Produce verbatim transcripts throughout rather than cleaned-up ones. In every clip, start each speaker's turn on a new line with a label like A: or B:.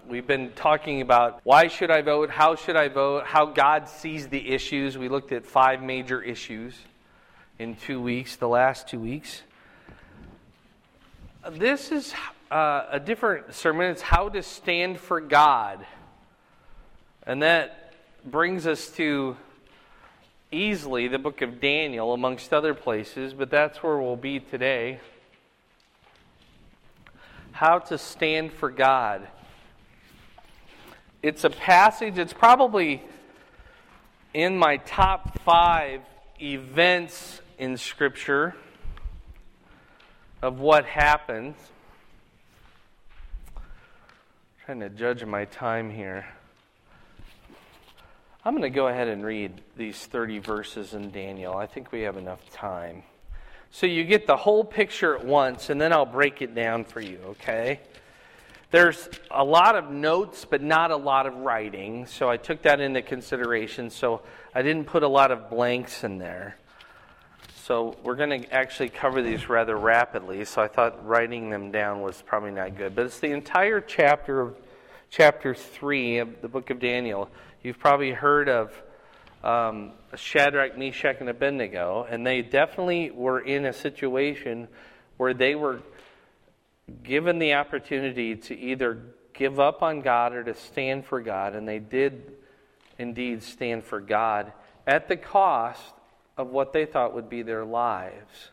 A: We've been talking about why should I vote, how should I vote, how God sees the issues. We looked at five major issues in two weeks, the last two weeks. This is uh, a different sermon. It's how to stand for God. And that brings us to easily the book of Daniel, amongst other places, but that's where we'll be today. How to stand for God. It's a passage, it's probably in my top five events in Scripture of what happens. I'm trying to judge my time here. I'm going to go ahead and read these thirty verses in Daniel. I think we have enough time. So you get the whole picture at once, and then I'll break it down for you, okay? There's a lot of notes, but not a lot of writing, so I took that into consideration, so I didn't put a lot of blanks in there. So we're going to actually cover these rather rapidly, so I thought writing them down was probably not good. But it's the entire chapter of chapter three of the book of Daniel. You've probably heard of um, Shadrach, Meshach, and Abednego, and they definitely were in a situation where they were given the opportunity to either give up on God or to stand for God, and they did indeed stand for God at the cost of what they thought would be their lives.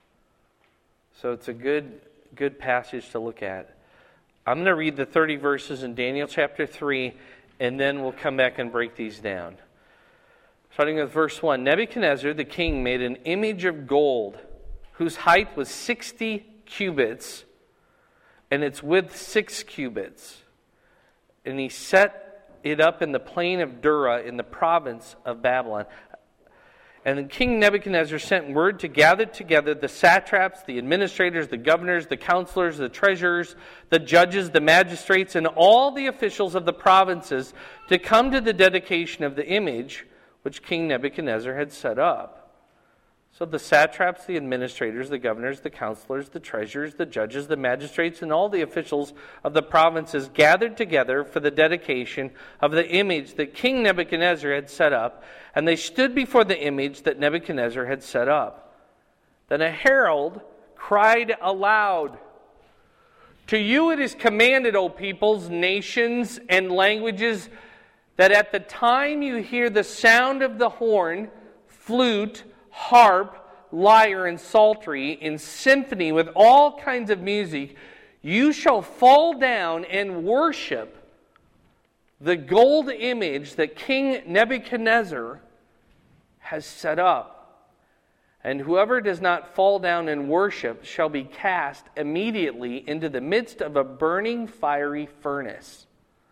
A: So it's a good, good passage to look at. I'm going to read the thirty verses in Daniel chapter three, and then we'll come back and break these down. Starting with verse one. Nebuchadnezzar the king made an image of gold, whose height was sixty cubits, and its width six cubits. And he set it up in the plain of Dura in the province of Babylon. And then King Nebuchadnezzar sent word to gather together the satraps, the administrators, the governors, the counselors, the treasurers, the judges, the magistrates, and all the officials of the provinces to come to the dedication of the image which King Nebuchadnezzar had set up. So the satraps, the administrators, the governors, the counselors, the treasurers, the judges, the magistrates, and all the officials of the provinces gathered together for the dedication of the image that King Nebuchadnezzar had set up, and they stood before the image that Nebuchadnezzar had set up. Then a herald cried aloud, "To you it is commanded, O peoples, nations, and languages, that at the time you hear the sound of the horn, flute, harp, lyre, and psaltery, in symphony with all kinds of music, you shall fall down and worship the gold image that King Nebuchadnezzar has set up. And whoever does not fall down and worship shall be cast immediately into the midst of a burning fiery furnace."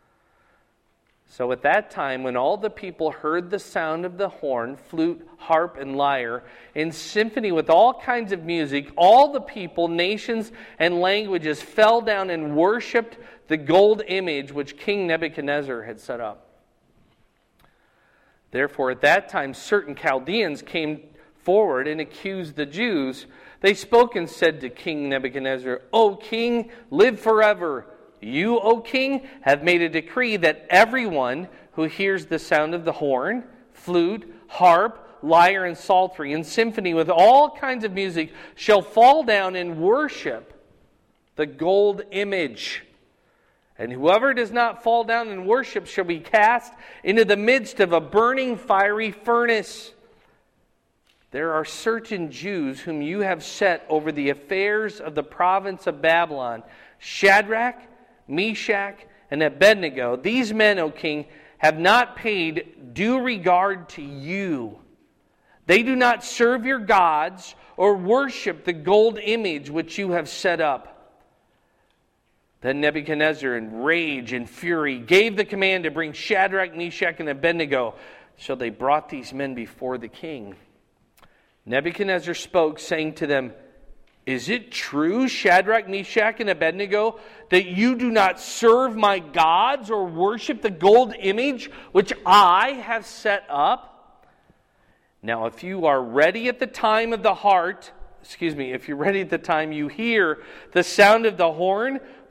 A: So at that time, when all the people heard the sound of the horn, flute, harp, and lyre, in symphony with all kinds of music, all the people, nations, and languages fell down and worshipped the gold image which King Nebuchadnezzar had set up. Therefore, at that time, certain Chaldeans came forward and accused the Jews. They spoke and said to King Nebuchadnezzar, "O king, live forever. You, O king, have made a decree that everyone who hears the sound of the horn, flute, harp, lyre, and psaltery, and symphony with all kinds of music shall fall down and worship the gold image. And whoever does not fall down and worship shall be cast into the midst of a burning fiery furnace. There are certain Jews whom you have set over the affairs of the province of Babylon, Shadrach, Meshach, and Abednego. These men, O king, have not paid due regard to you. They do not serve your gods or worship the gold image which you have set up." Then Nebuchadnezzar, in rage and fury, gave the command to bring Shadrach, Meshach, and Abednego. So they brought these men before the king. Nebuchadnezzar spoke, saying to them, "Is it true, Shadrach, Meshach, and Abednego, that you do not serve my gods or worship the gold image which I have set up? Now, if you are ready at the time of the heart, excuse me, if you're ready at the time you hear the sound of the horn,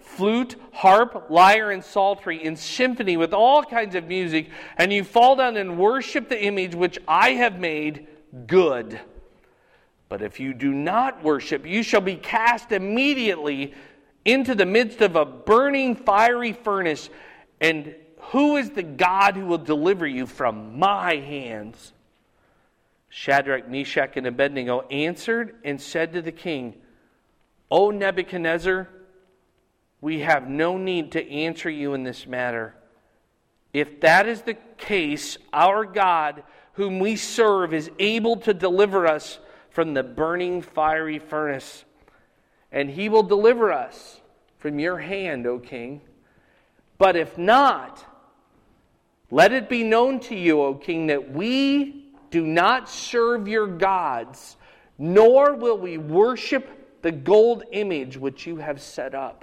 A: flute, harp, lyre, and psaltery, in symphony with all kinds of music, and you fall down and worship the image which I have made, good. But if you do not worship, you shall be cast immediately into the midst of a burning fiery furnace. And who is the God who will deliver you from my hands?" Shadrach, Meshach, and Abednego answered and said to the king, "O Nebuchadnezzar, we have no need to answer you in this matter. If that is the case, our God, whom we serve, is able to deliver us from the burning fiery furnace, and he will deliver us from your hand, O king. But if not, let it be known to you, O king, that we do not serve your gods, nor will we worship the gold image which you have set up."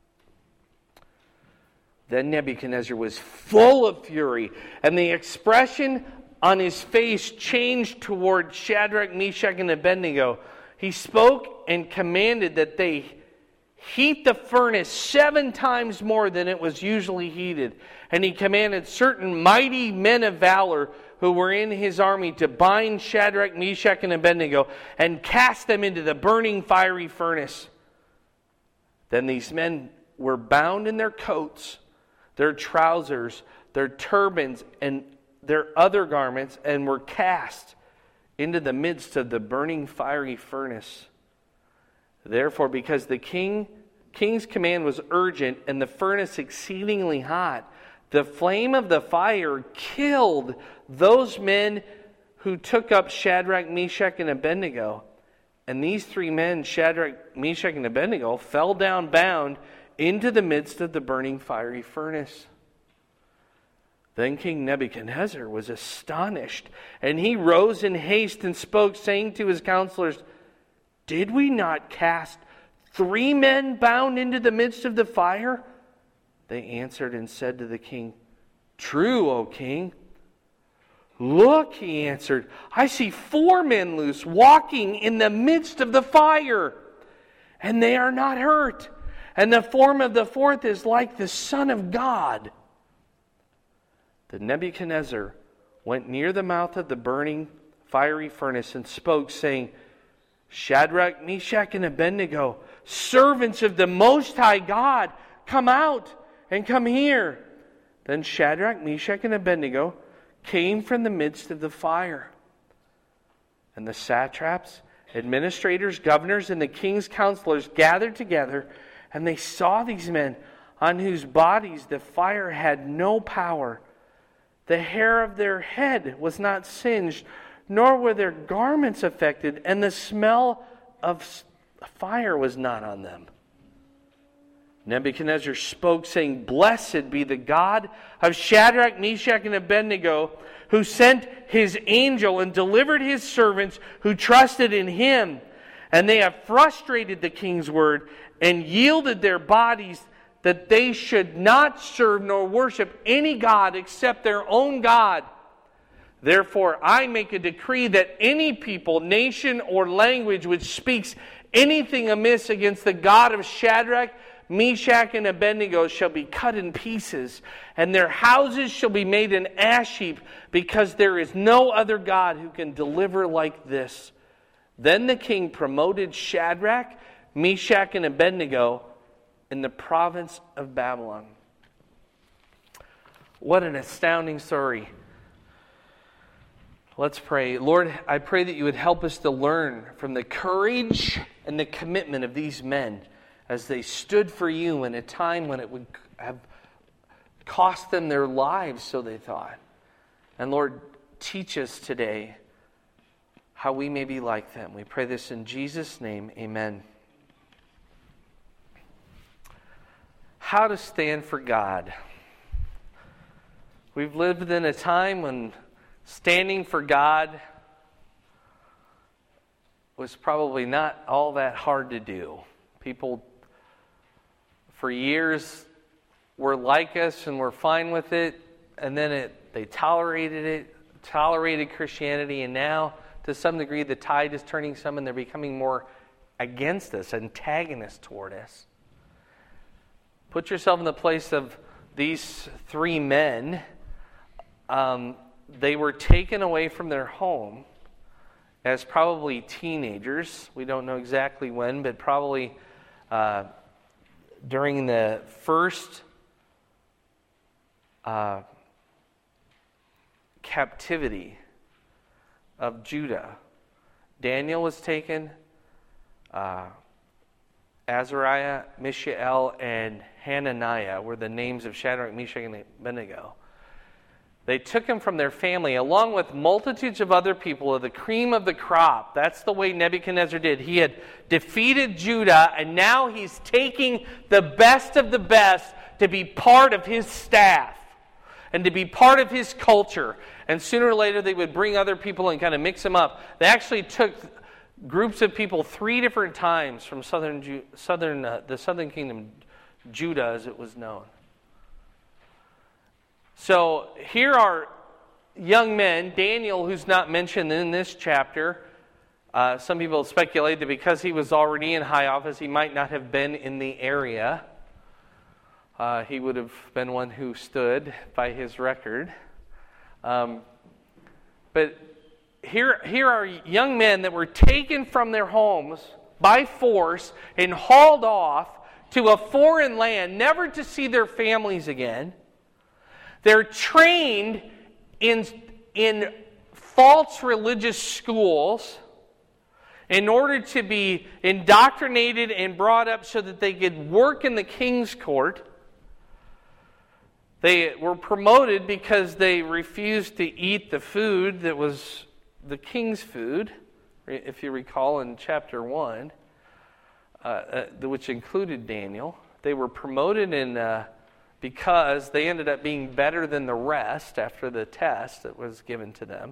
A: Then Nebuchadnezzar was full of fury, and the expression on his face changed toward Shadrach, Meshach, and Abednego. He spoke and commanded that they heat the furnace seven times more than it was usually heated. And he commanded certain mighty men of valor who were in his army to bind Shadrach, Meshach, and Abednego and cast them into the burning fiery furnace. Then these men were bound in their coats, their trousers, their turbans, and their other garments, and were cast into the midst of the burning fiery furnace. Therefore, because the king king's command was urgent and the furnace exceedingly hot, the flame of the fire killed those men who took up Shadrach, Meshach, and Abednego. And these three men, Shadrach, Meshach, and Abednego, fell down bound into the midst of the burning fiery furnace. Then King Nebuchadnezzar was astonished, and he rose in haste and spoke, saying to his counselors, "Did we not cast three men bound into the midst of the fire?" They answered and said to the king, "True, O king." "Look," he answered, "I see four men loose, walking in the midst of the fire, and they are not hurt. And the form of the fourth is like the Son of God." Then Nebuchadnezzar went near the mouth of the burning fiery furnace and spoke, saying, "Shadrach, Meshach, and Abednego, servants of the Most High God, come out and come here." Then Shadrach, Meshach, and Abednego came from the midst of the fire. And the satraps, administrators, governors, and the king's counselors gathered together, and they saw these men on whose bodies the fire had no power. The hair of their head was not singed, nor were their garments affected, and the smell of fire was not on them. Nebuchadnezzar spoke, saying, "Blessed be the God of Shadrach, Meshach, and Abednego, who sent his angel and delivered his servants who trusted in him. And they have frustrated the king's word and yielded their bodies that they should not serve nor worship any god except their own God. Therefore, I make a decree that any people, nation, or language which speaks anything amiss against the God of Shadrach, Meshach, and Abednego shall be cut in pieces, and their houses shall be made an ash heap, because there is no other God who can deliver like this." Then the king promoted Shadrach, Meshach, and Abednego in the province of Babylon. What an astounding story. Let's pray. Lord, I pray that you would help us to learn from the courage and the commitment of these men as they stood for you in a time when it would have cost them their lives, so they thought. And Lord, teach us today how we may be like them. We pray this in Jesus' name. Amen. How to stand for God. We've lived in a time when standing for God was probably not all that hard to do. People for years were like us and were fine with it, and then it, they tolerated it, tolerated Christianity, and now to some degree the tide is turning some and they're becoming more against us, antagonists toward us. Put yourself in the place of these three men. Um, they were taken away from their home as probably teenagers. We don't know exactly when, but probably uh, during the first uh, captivity of Judah. Daniel was taken, uh, Azariah, Mishael, and Hananiah were the names of Shadrach, Meshach, and Abednego. They took him from their family, along with multitudes of other people, of the cream of the crop. That's the way Nebuchadnezzar did. He had defeated Judah, and now he's taking the best of the best to be part of his staff and to be part of his culture. And sooner or later, they would bring other people and kind of mix them up. They actually took groups of people three different times from southern, Ju- southern, uh, the southern kingdom, Judah, as it was known. So here are young men, Daniel, who's not mentioned in this chapter. Uh, some people speculate that because he was already in high office, he might not have been in the area. Uh, he would have been one who stood by his record. Um, but here, here are young men that were taken from their homes by force and hauled off to a foreign land, never to see their families again. They're trained in, in false religious schools in order to be indoctrinated and brought up so that they could work in the king's court. They were promoted because they refused to eat the food that was the king's food, if you recall in chapter one, uh, uh, which included Daniel. They were promoted in... Uh, because they ended up being better than the rest after the test that was given to them.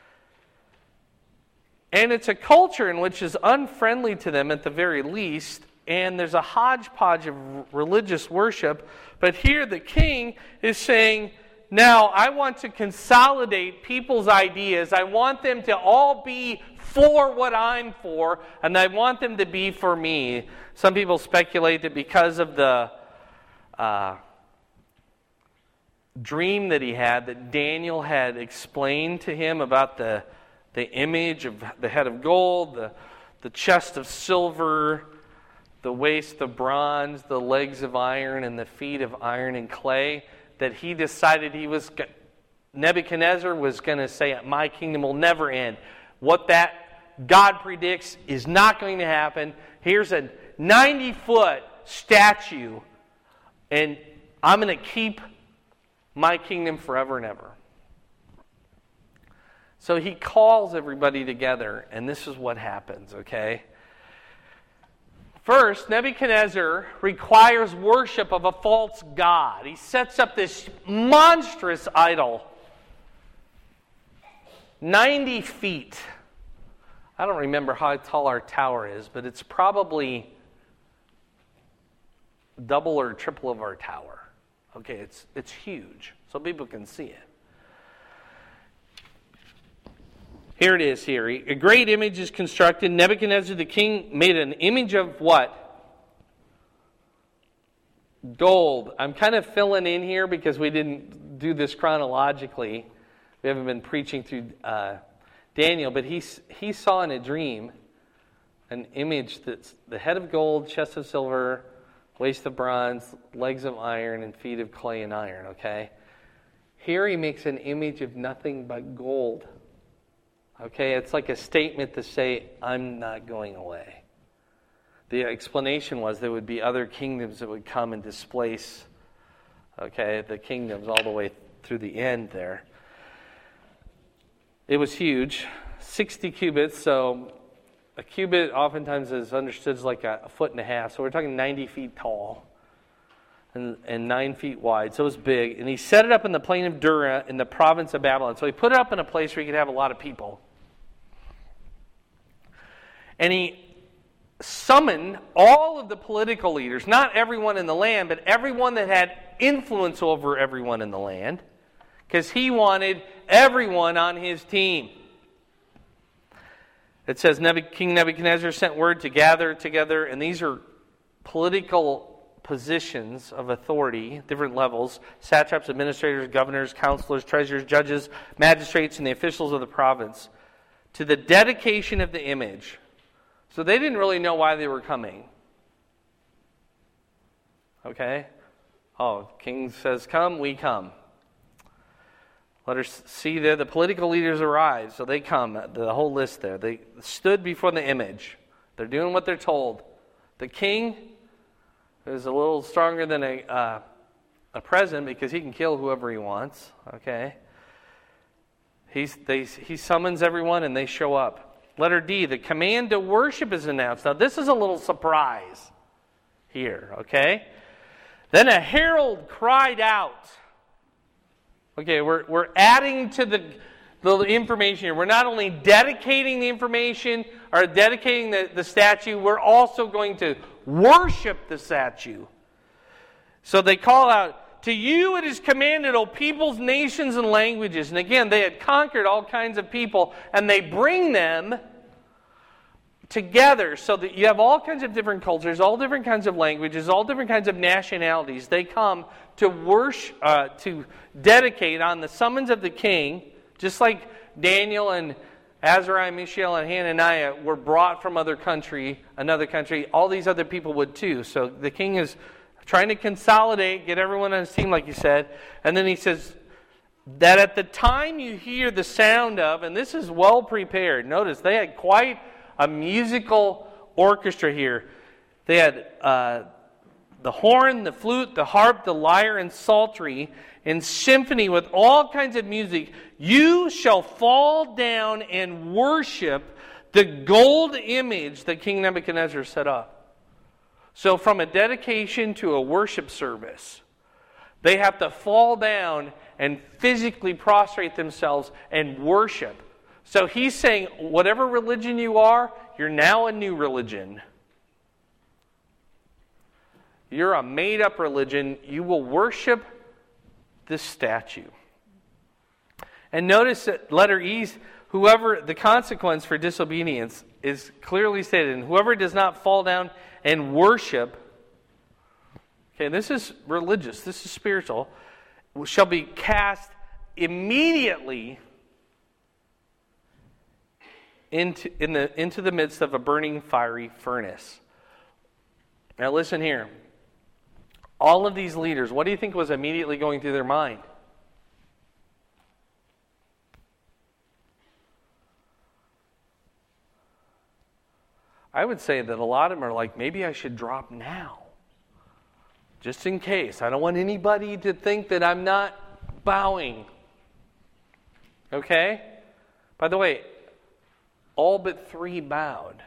A: And it's a culture in which is unfriendly to them at the very least, and there's a hodgepodge of religious worship. But here the king is saying, now I want to consolidate people's ideas. I want them to all be for what I'm for, and I want them to be for me. Some people speculate that because of the... Uh, dream that he had, that Daniel had explained to him about the the image of the head of gold, the, the chest of silver, the waist of bronze, the legs of iron, and the feet of iron and clay, that he decided he was, Nebuchadnezzar was going to say, my kingdom will never end. What that God predicts is not going to happen. Here's a ninety-foot statue, and I'm going to keep my kingdom forever and ever. So he calls everybody together, and this is what happens, okay? First, Nebuchadnezzar requires worship of a false god. He sets up this monstrous idol, ninety feet. I don't remember how tall our tower is, but it's probably double or triple of our tower. Okay, it's it's huge, so people can see it. Here it is here. A great image is constructed. Nebuchadnezzar the king made an image of what? Gold. I'm kind of filling in here because we didn't do this chronologically. We haven't been preaching through uh, Daniel, but he, he saw in a dream an image that's the head of gold, chest of silver, waist of bronze, legs of iron, and feet of clay and iron, okay? Here he makes an image of nothing but gold. Okay, it's like a statement to say, I'm not going away. The explanation was there would be other kingdoms that would come and displace, okay, the kingdoms all the way through the end there. It was huge, sixty cubits, so a cubit oftentimes is understood as like a, a foot and a half. So we're talking ninety feet tall and, and nine feet wide. So it was big. And he set it up in the plain of Dura in the province of Babylon. So he put it up in a place where he could have a lot of people. And he summoned all of the political leaders, not everyone in the land, but everyone that had influence over everyone in the land, because he wanted everyone on his team. It says King Nebuchadnezzar sent word to gather together, and these are political positions of authority, different levels, satraps, administrators, governors, counselors, treasurers, judges, magistrates, and the officials of the province, to the dedication of the image. So they didn't really know why they were coming. Okay? Oh, king says come, we come. Let us see there, the political leaders arrived, so they come, the whole list there. They stood before the image. They're doing what they're told. The king is a little stronger than a uh, a president because he can kill whoever he wants. Okay, He's, they, he summons everyone and they show up. Letter D, the command to worship is announced. Now this is a little surprise here. Okay, then a herald cried out. Okay, we're we're adding to the the information here. We're not only dedicating the information or dedicating the, the statue, we're also going to worship the statue. So they call out, to you it is commanded, O peoples, nations, and languages. And again, they had conquered all kinds of people, and they bring them together so that you have all kinds of different cultures, all different kinds of languages, all different kinds of nationalities. They come to worship, uh, to dedicate on the summons of the king, just like Daniel and Azariah, Mishael, and Hananiah were brought from other country, another country. All these other people would too. So the king is trying to consolidate, get everyone on his team, like you said. And then he says that at the time you hear the sound of, and this is well prepared. Notice they had quite a musical orchestra here. They had uh, the horn, the flute, the harp, the lyre, and psaltery, in symphony with all kinds of music. You shall fall down and worship the gold image that King Nebuchadnezzar set up. So from a dedication to a worship service, they have to fall down and physically prostrate themselves and worship. So he's saying, whatever religion you are, you're now a new religion. You're a made-up religion. You will worship this statue. And notice that letter E, whoever, the consequence for disobedience is clearly stated. And whoever does not fall down and worship, okay, this is religious, this is spiritual, shall be cast immediately into, in the, into the midst of a burning fiery furnace. Now listen here. All of these leaders, what do you think was immediately going through their mind? I would say that a lot of them are like, maybe I should drop now. Just in case. I don't want anybody to think that I'm not bowing. Okay? By the way, all but three bowed.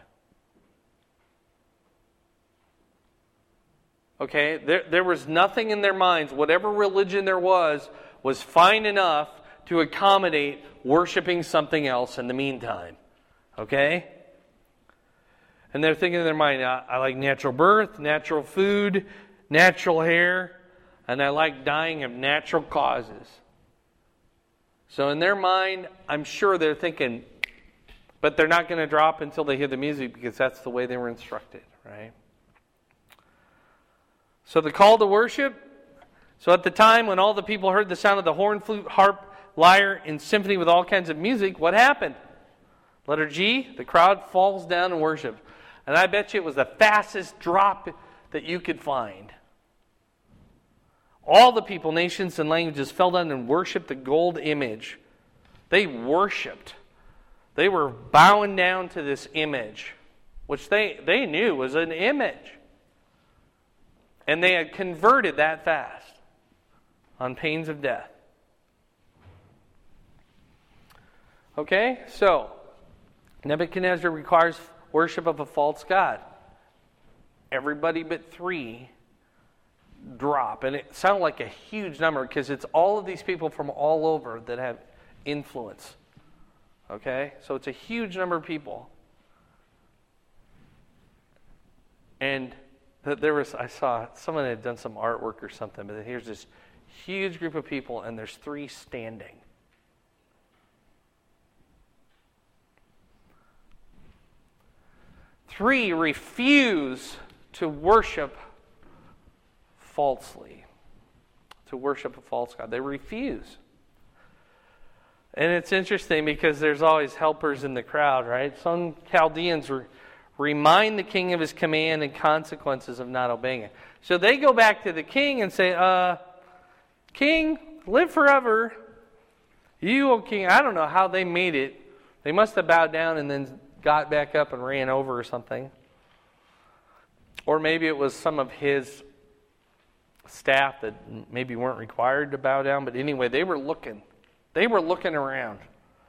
A: Okay, there, there was nothing in their minds, whatever religion there was, was fine enough to accommodate worshiping something else in the meantime. Okay? And they're thinking in their mind, I, I like natural birth, natural food, natural hair, and I like dying of natural causes. So in their mind, I'm sure they're thinking, but they're not going to drop until they hear the music because that's the way they were instructed, right? So the call to worship. So at the time when all the people heard the sound of the horn, flute, harp, lyre, in symphony with all kinds of music, what happened? Letter G, the crowd falls down and worships. And I bet you it was the fastest drop that you could find. All the people, nations, and languages fell down and worshipped the gold image. They worshipped. They were bowing down to this image, which they, they knew was an image. And they had converted that fast on pains of death. Okay, so Nebuchadnezzar requires worship of a false god. Everybody but three drop. And it sounded like a huge number because it's all of these people from all over that have influence. Okay, so it's a huge number of people. And there was, I saw someone had done some artwork or something, but here's this huge group of people, and there's three standing. Three refuse to worship falsely, to worship a false god. They refuse. And it's interesting because there's always helpers in the crowd, right? Some Chaldeans re- remind the king of his command and consequences of not obeying it. So they go back to the king and say, uh, King, live forever. You, O king, I don't know how they made it. They must have bowed down and then got back up and ran over or something. Or maybe it was some of his staff that maybe weren't required to bow down. But anyway, they were looking. They were looking around.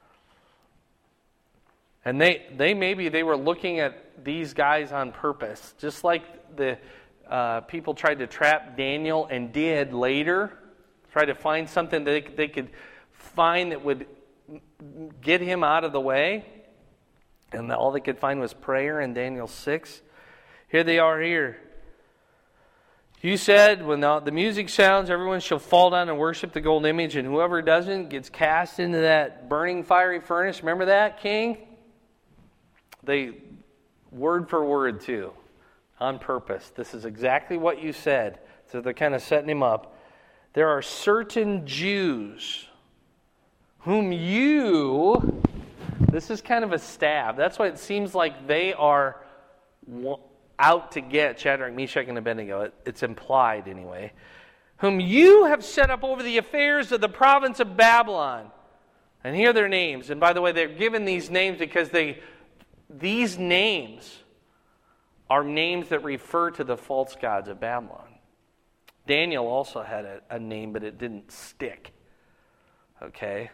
A: And they, they maybe they were looking at these guys on purpose. Just like the uh, people tried to trap Daniel and did later. Try to find something that they, they could find that would get him out of the way. And all they could find was prayer in Daniel six. Here they are here. You said, when the, the music sounds, everyone shall fall down and worship the golden image, and whoever doesn't gets cast into that burning fiery furnace. Remember that, king? They, word for word, too, on purpose. This is exactly what you said. So they're kind of setting him up. There are certain Jews whom you, this is kind of a stab. That's why it seems like they are out to get Shadrach, Meshach, and Abednego. It, it's implied anyway. Whom you have set up over the affairs of the province of Babylon. And here are their names. And by the way, they're given these names because they, these names are names that refer to the false gods of Babylon. Daniel also had a, a name, but it didn't stick. Okay?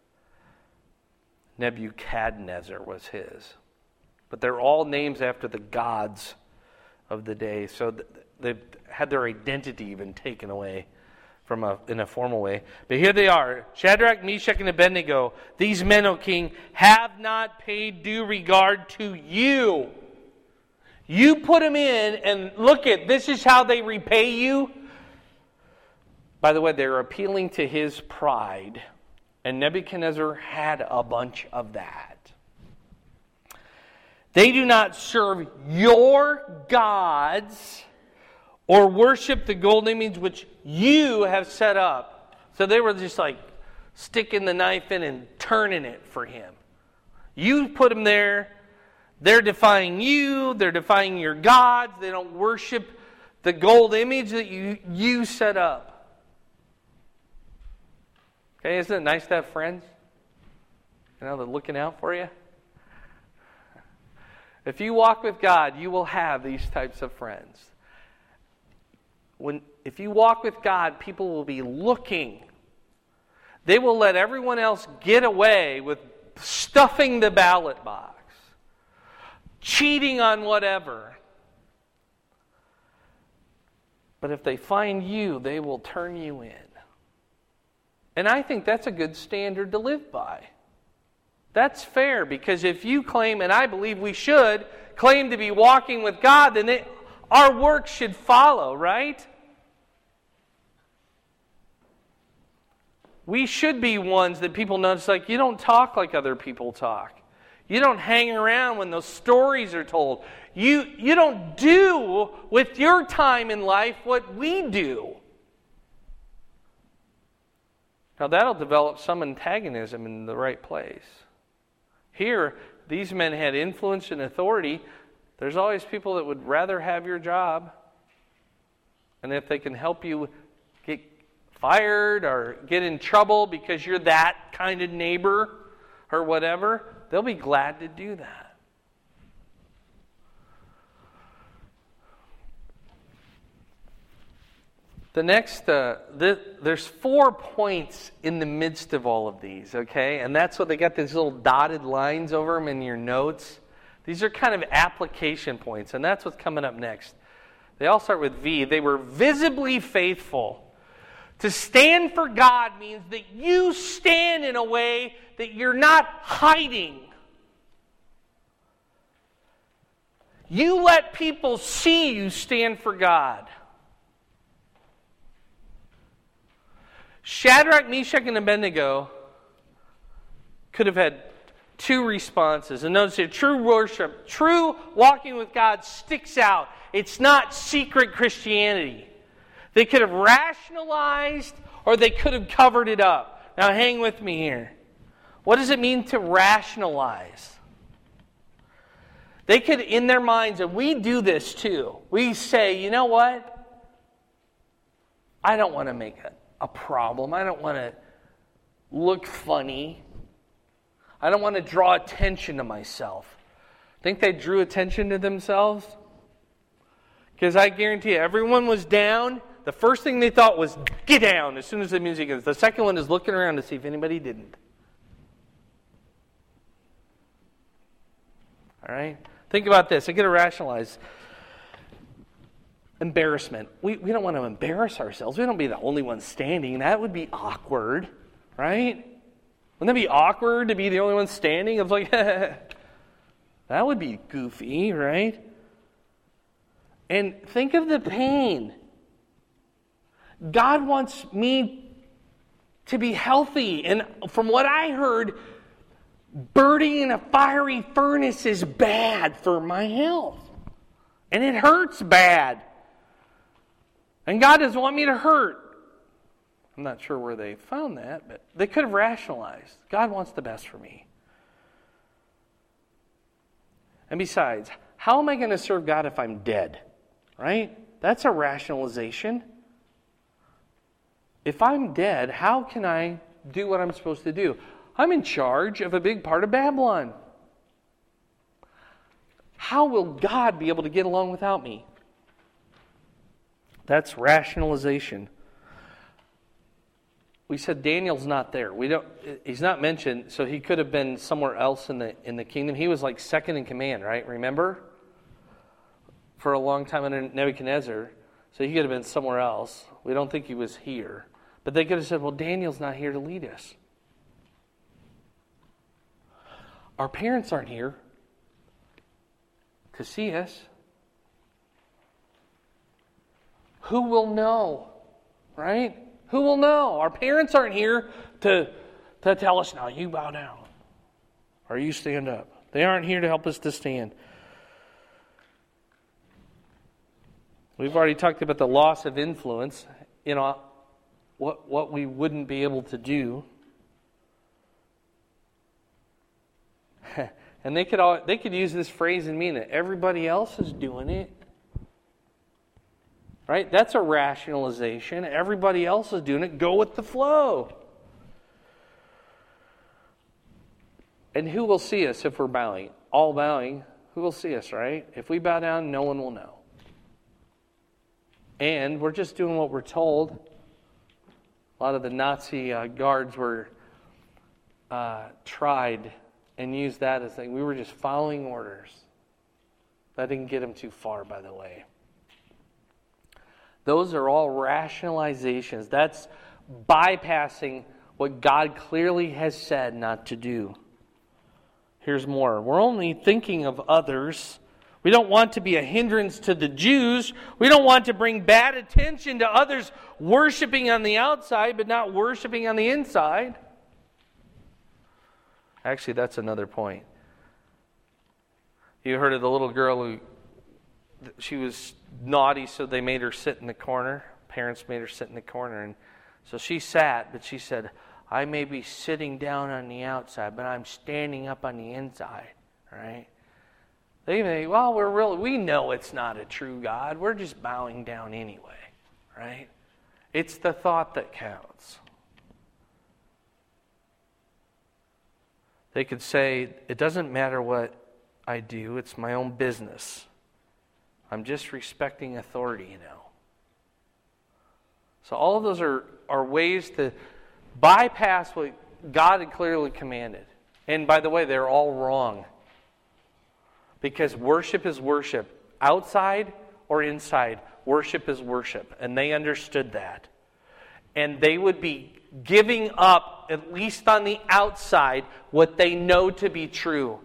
A: Nebuchadnezzar was his. But they're all names after the gods of the day. So they've had their identity even taken away from a, in a formal way. But here they are. Shadrach, Meshach, and Abednego. These men, O king, have not paid due regard to you. You put them in, and look at, this is how they repay you. By the way, they're appealing to his pride. And Nebuchadnezzar had a bunch of that. They do not serve your gods or worship the golden image which you have set up. So they were just like sticking the knife in and turning it for him. You put them there. They're defying you. They're defying your gods. They don't worship the gold image that you, you set up. Okay, isn't it nice to have friends? You know, they're looking out for you. If you walk with God, you will have these types of friends. When, if you walk with God, people will be looking. They will let everyone else get away with stuffing the ballot box, cheating on whatever. But if they find you, they will turn you in. And I think that's a good standard to live by. That's fair, because if you claim, and I believe we should, claim to be walking with God, then it, our work should follow, right? We should be ones that people notice, like, you don't talk like other people talk. You don't hang around when those stories are told. You, you don't do with your time in life what we do. Now that'll develop some antagonism in the right place. Here, these men had influence and authority. There's always people that would rather have your job. And if they can help you get fired or get in trouble because you're that kind of neighbor or whatever, they'll be glad to do that. The next, uh, the, there's four points in the midst of all of these, okay? And that's what they got these little dotted lines over them in your notes. These are kind of application points, and that's what's coming up next. They all start with V. They were visibly faithful. To stand for God means that you stand in a way that you're not hiding. You let people see you stand for God. Shadrach, Meshach, and Abednego could have had two responses. And notice here, true worship, true walking with God sticks out. It's not secret Christianity. They could have rationalized, or they could have covered it up. Now hang with me here. What does it mean to rationalize? They could, in their minds, and we do this too, we say, you know what? I don't want to make a, a problem. I don't want to look funny. I don't want to draw attention to myself. Think they drew attention to themselves? Because I guarantee you, everyone was down. The first thing they thought was, get down, as soon as the music is. The second one is looking around to see if anybody didn't. All right? Think about this. I get to rationalize. Embarrassment. We, we don't want to embarrass ourselves. We don't be the only ones standing. That would be awkward, right? Wouldn't that be awkward to be the only one standing? It's like, that would be goofy, right? And think of the pain. God wants me to be healthy. And from what I heard, burning in a fiery furnace is bad for my health. And it hurts bad. And God doesn't want me to hurt. I'm not sure where they found that, but they could have rationalized. God wants the best for me. And besides, how am I going to serve God if I'm dead? Right? That's a rationalization. If I'm dead, how can I do what I'm supposed to do? I'm in charge of a big part of Babylon. How will God be able to get along without me? That's rationalization. We said Daniel's not there. We don't. He's not mentioned, so he could have been somewhere else in the in the kingdom. He was like second in command, right? Remember? For a long time under Nebuchadnezzar. So he could have been somewhere else. We don't think he was here. But they could have said, well, Daniel's not here to lead us. Our parents aren't here to see us. Who will know? Right? Who will know? Our parents aren't here to, to tell us, now you bow down. Or you stand up. They aren't here to help us to stand. We've already talked about the loss of influence. You know, what, what we wouldn't be able to do. And they could all, they could use this phrase and mean it. Everybody else is doing it. Right? That's a rationalization. Everybody else is doing it. Go with the flow. And who will see us if we're bowing? All bowing. Who will see us, right? If we bow down, no one will know. And we're just doing what we're told. A lot of the Nazi uh, guards were uh, tried and used that as thing. We were just following orders. That didn't get them too far, by the way. Those are all rationalizations. That's bypassing what God clearly has said not to do. Here's more. We're only thinking of others. We don't want to be a hindrance to the Jews. We don't want to bring bad attention to others worshiping on the outside but not worshiping on the inside. Actually, that's another point. You heard of the little girl who, she was naughty, so they made her sit in the corner. Parents made her sit in the corner. And so she sat, but she said, I may be sitting down on the outside, but I'm standing up on the inside. Right? They may, well, we're really, we know it's not a true God. We're just bowing down anyway. Right? It's the thought that counts. They could say, it doesn't matter what I do, it's my own business. I'm just respecting authority, you know. So all of those are, are ways to bypass what God had clearly commanded. And by the way, they're all wrong. Because worship is worship. Outside or inside, worship is worship. And they understood that. And they would be giving up, at least on the outside, what they know to be true.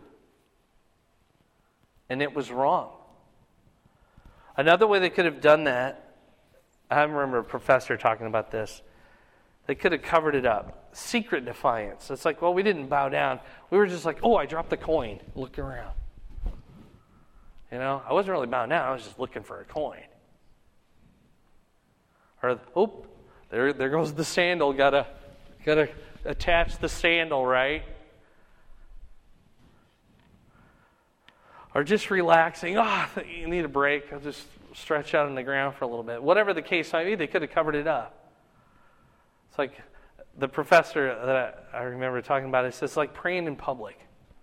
A: And it was wrong. Another way they could have done that, I remember a professor talking about this. They could have covered it up. Secret defiance. It's like, well, we didn't bow down. We were just like, oh, I dropped the coin. Look around. You know, I wasn't really bowing down. I was just looking for a coin. Or, oh, there, there goes the sandal. Gotta, gotta attach the sandal, right? Or just relaxing. Oh, you need a break. I'll just stretch out on the ground for a little bit. Whatever the case might be, they could have covered it up. It's like the professor that I, I remember talking about, it says, like praying in public.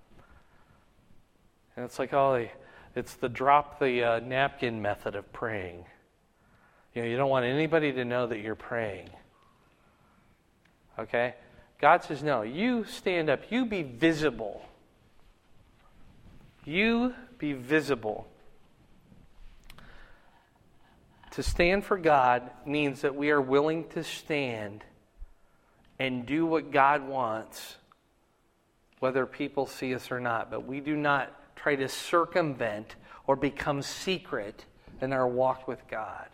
A: And it's like, oh, it's the drop the uh, napkin method of praying. You know, you don't want anybody to know that you're praying. Okay? God says, no, you stand up. You be visible. You be visible. To stand for God means that we are willing to stand and do what God wants, whether people see us or not. But we do not try to circumvent or become secret in our walk with God.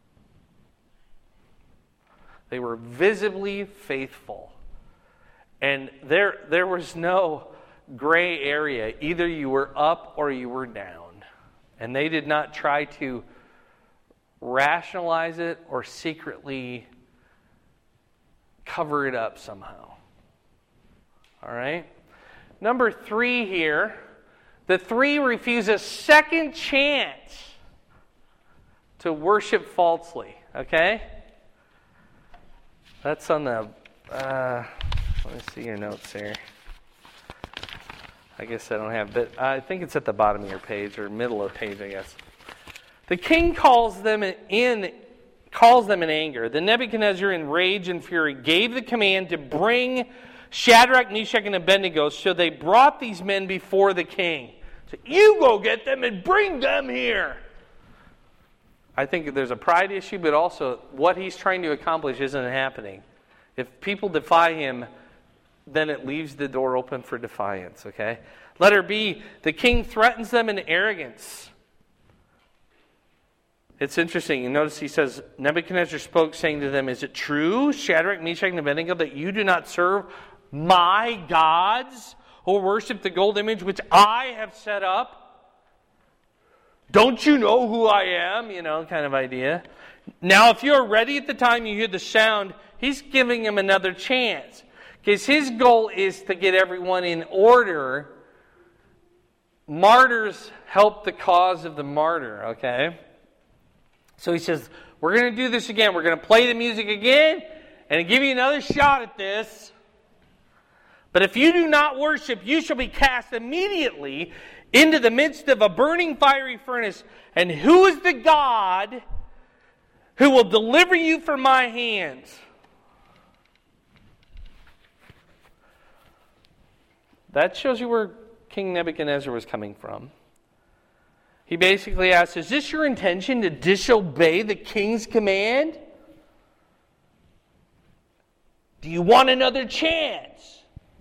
A: They were visibly faithful. And there, there was no gray area. Either you were up or you were down. And they did not try to rationalize it or secretly cover it up somehow. All right? Number three here. The three refuse a second chance to worship falsely. Okay? That's on the... Uh, let me see your notes here. I guess I don't have... But I think it's at the bottom of your page, or middle of the page, I guess. The king calls them in, calls them in anger. Then Nebuchadnezzar, in rage and fury, gave the command to bring Shadrach, Meshach, and Abednego. So they brought these men before the king. So you go get them and bring them here. I think there's a pride issue, but also what he's trying to accomplish isn't happening. If people defy him, then it leaves the door open for defiance, okay? Letter B, the king threatens them in arrogance. It's interesting. You notice he says, Nebuchadnezzar spoke, saying to them, is it true, Shadrach, Meshach, and Abednego, that you do not serve my gods or worship the gold image which I have set up? Don't you know who I am? You know, kind of idea. Now, if you're ready at the time you hear the sound, he's giving him another chance. Because his goal is to get everyone in order. Martyrs help the cause of the martyr, okay? So he says, we're going to do this again. We're going to play the music again and give you another shot at this. But if you do not worship, you shall be cast immediately into the midst of a burning fiery furnace. And who is the God who will deliver you from my hands? That shows you where King Nebuchadnezzar was coming from. He basically asks, is this your intention to disobey the king's command? Do you want another chance?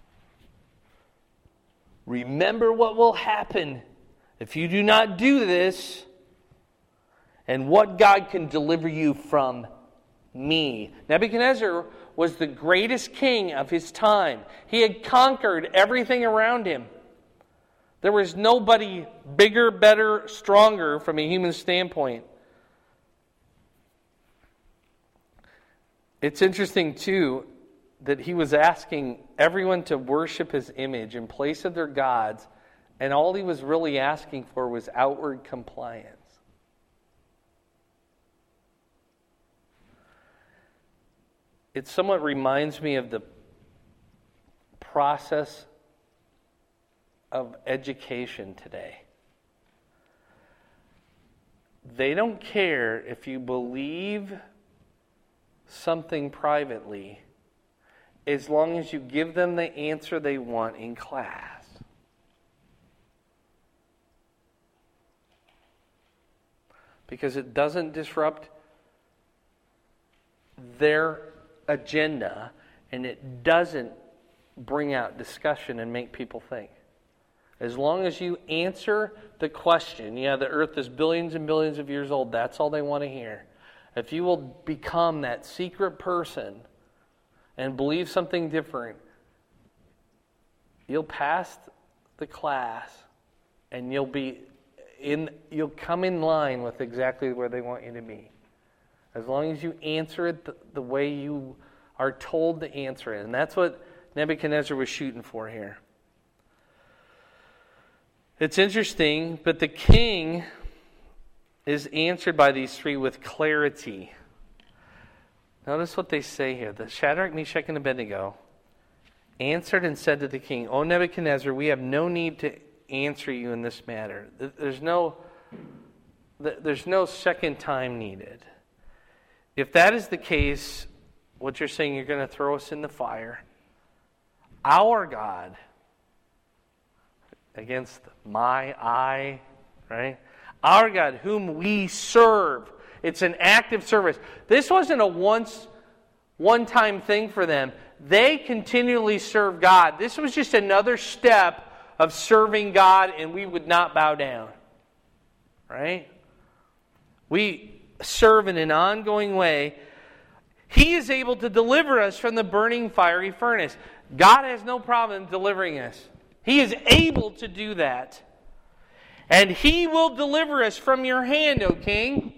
A: Remember what will happen if you do not do this, and what God can deliver you from me. Nebuchadnezzar was the greatest king of his time. He had conquered everything around him. There was nobody bigger, better, stronger from a human standpoint. It's interesting, too, that he was asking everyone to worship his image in place of their gods, and all he was really asking for was outward compliance. It somewhat reminds me of the process of education today. They don't care if you believe something privately as long as you give them the answer they want in class. Because it doesn't disrupt their agenda, and it doesn't bring out discussion and make people think. As long as you answer the question, yeah, the earth is billions and billions of years old, that's all they want to hear. If you will become that secret person and believe something different, you'll pass the class and you'll be in you'll come in line with exactly where they want you to be. As long as you answer it the, the way you are told to answer it. And that's what Nebuchadnezzar was shooting for here. It's interesting, but the king is answered by these three with clarity. Notice what they say here. The Shadrach, Meshach, and Abednego answered and said to the king, O Nebuchadnezzar, we have no need to answer you in this matter. There's no, there's no second time needed. If that is the case, what you're saying, you're going to throw us in the fire. Our God, against my eye, right? Our God, whom we serve. It's an active service. This wasn't a once, one-time thing for them. They continually serve God. This was just another step of serving God, and we would not bow down. Right? We serve in an ongoing way. He is able to deliver us from the burning fiery furnace. God has no problem delivering us. He is able to do that. And He will deliver us from your hand, O King.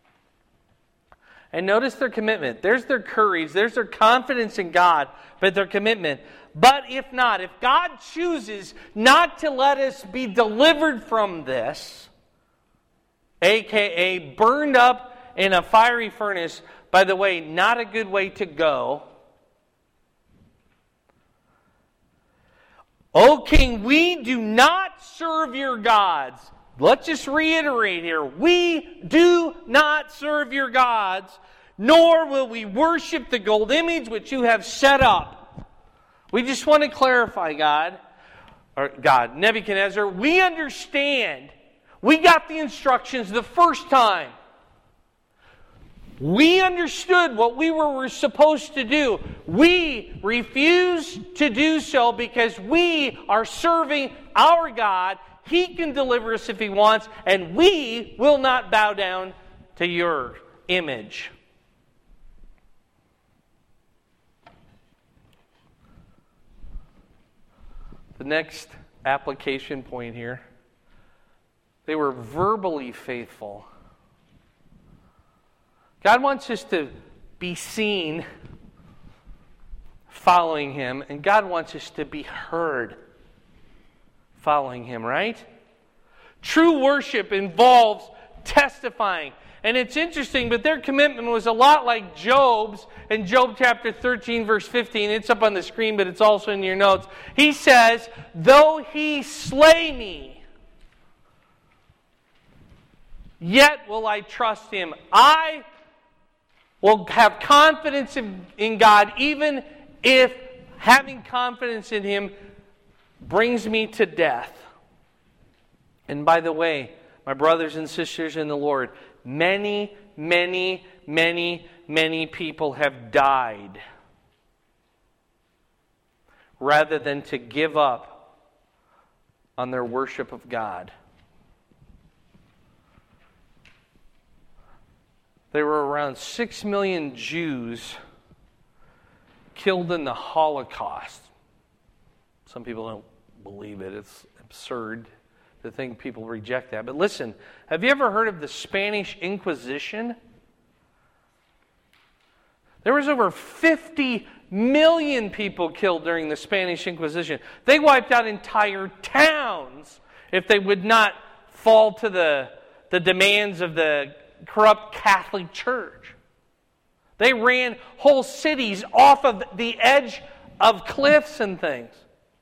A: And notice their commitment. There's their courage. There's their confidence in God, but their commitment. But if not, if God chooses not to let us be delivered from this, a k a burned up in a fiery furnace, by the way, not a good way to go. O King, we do not serve your gods. Let's just reiterate here. We do not serve your gods, nor will we worship the gold image which you have set up. We just want to clarify, God, or God, Nebuchadnezzar, we understand. We got the instructions the first time. We understood what we were, were supposed to do. We refuse to do so because we are serving our God. He can deliver us if He wants, and we will not bow down to your image. The next application point here. They were verbally faithful. God wants us to be seen following Him, and God wants us to be heard following Him, right? True worship involves testifying. And it's interesting, but their commitment was a lot like Job's in Job chapter thirteen, verse fifteen. It's up on the screen, but it's also in your notes. He says, though He slay me, yet will I trust Him. I will have confidence in, in God, even if having confidence in Him brings me to death. And by the way, my brothers and sisters in the Lord, many, many, many, many people have died rather than to give up on their worship of God. There were around six million Jews killed in the Holocaust. Some people don't believe it. It's absurd to think people reject that. But listen, have you ever heard of the Spanish Inquisition? There was over fifty million people killed during the Spanish Inquisition. They wiped out entire towns if they would not fall to the, the demands of the corrupt Catholic Church. They ran whole cities off of the edge of cliffs and things.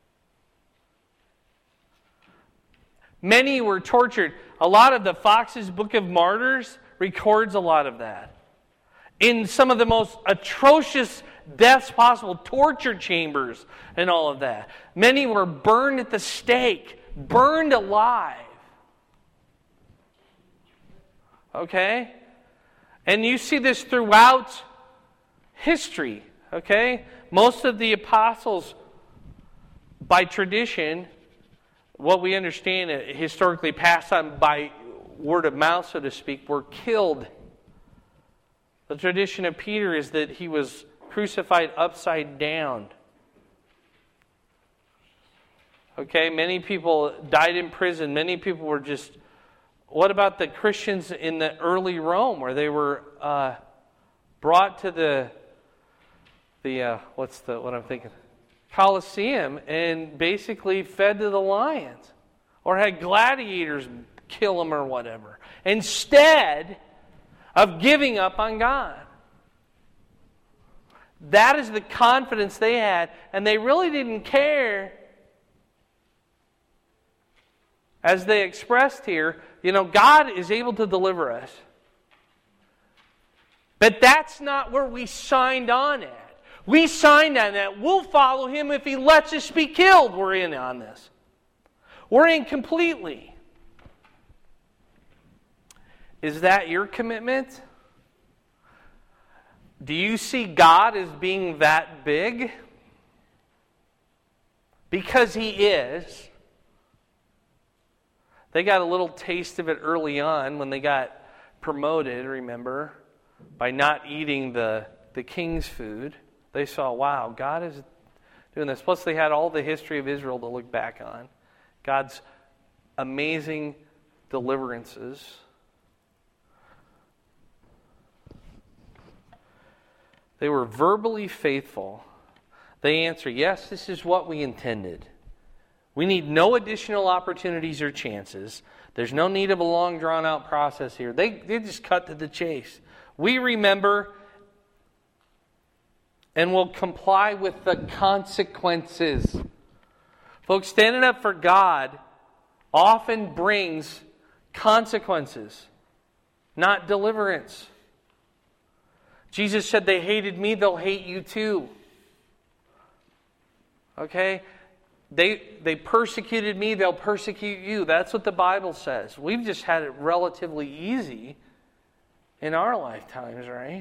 A: Many were tortured. A lot of the Fox's Book of Martyrs records a lot of that. In some of the most atrocious deaths possible, torture chambers and all of that. Many were burned at the stake, burned alive. Okay? And you see this throughout history. Okay? Most of the apostles, by tradition, what we understand historically passed on by word of mouth, so to speak, were killed. The tradition of Peter is that he was crucified upside down. Okay, many people died in prison. Many people were just... What about the Christians in the early Rome where they were uh, brought to the the uh, what's the what I'm thinking Colosseum and basically fed to the lions, or had gladiators kill them or whatever, instead of giving up on God. That is the confidence they had, and they really didn't care. As they expressed here, you know, God is able to deliver us. But that's not where we signed on at. We signed on that. We'll follow Him if He lets us be killed. We're in on this. We're in completely. Is that your commitment? Do you see God as being that big? Because He is. They got a little taste of it early on when they got promoted, remember, by not eating the, the king's food. They saw, wow, God is doing this. Plus they had all the history of Israel to look back on. God's amazing deliverances. They were verbally faithful. They answer, yes, this is what we intended. We need no additional opportunities or chances. There's no need of a long, drawn-out process here. They, they just cut to the chase. We remember and will comply with the consequences. Folks, standing up for God often brings consequences, not deliverance. Jesus said, they hated me, they'll hate you too. Okay? They they persecuted me, they'll persecute you. That's what the Bible says. We've just had it relatively easy in our lifetimes, right?